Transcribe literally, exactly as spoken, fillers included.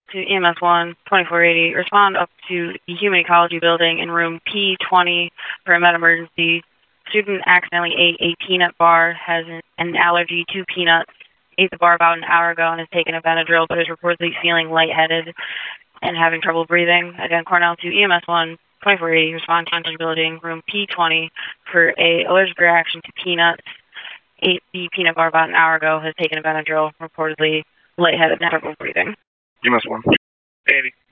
to E M S one, twenty-four eighty. Respond up to the Human Ecology Building in room P twenty for a med emergency. Student accidentally ate a peanut bar, has an, an allergy to peanuts, ate the bar about an hour ago and has taken a Benadryl, but is reportedly feeling lightheaded and having trouble breathing. Again, Cornell to E M S one, twenty-four eighty. Respond to Ecology Building, room P twenty for a allergic reaction to peanuts, ate the peanut bar about an hour ago, has taken a Benadryl, reportedly lightheaded and trouble breathing. E M S one. eighty.